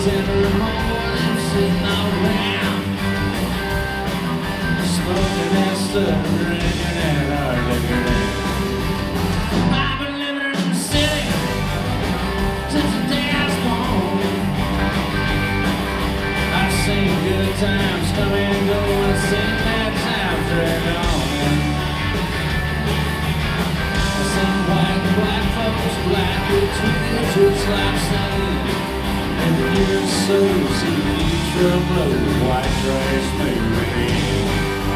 every morning sitting around, smoking that stuff, drinking that hard liquor. I've been living in the city since the day I was born. I've seen good times come and go, and I've seen bad times drag on. I've seen black folks, black kids with slaps in. Every year or so, see the new truck load of white trash moving.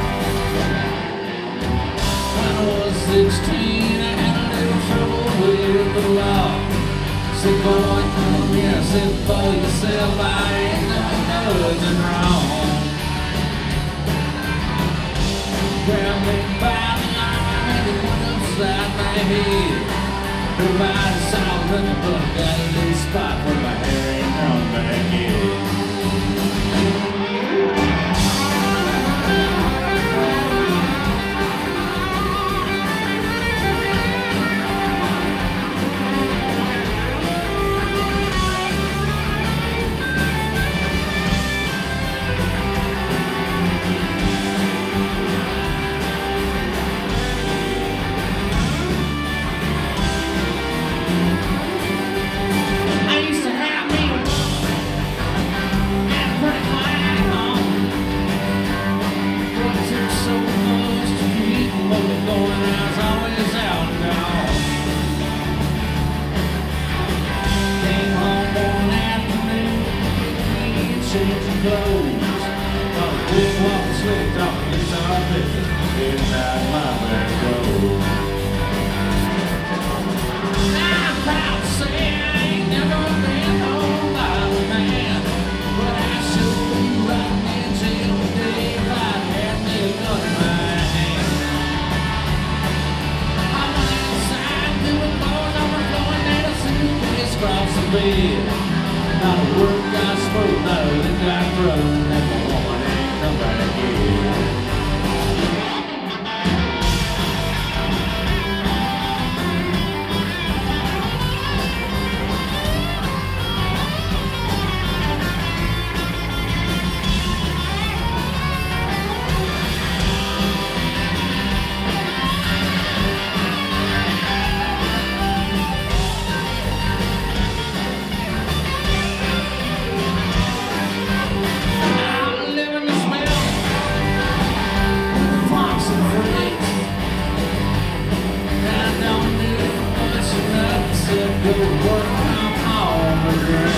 When I was 16, I had a little trouble with the law. Said, boy, come here. I said, for yourself, I ain't done nothing wrong. Grabbed me by the arm and it went upside my head. Everybody saw looking, but I got a little spot where my hair ain't grown back yet. Changing clothes, got a big walk slick talking, it's our business, getting out my back road. I'm proud to say I ain't never been no violent man, but I sure be rotting in jail today if I had me a gun in my hand. I went outside doing floors overflowing, and a suitcase across the bed. Not a word got spoke, not a lick got thrown, and the woman ain't come back again. Go work, I'm home again.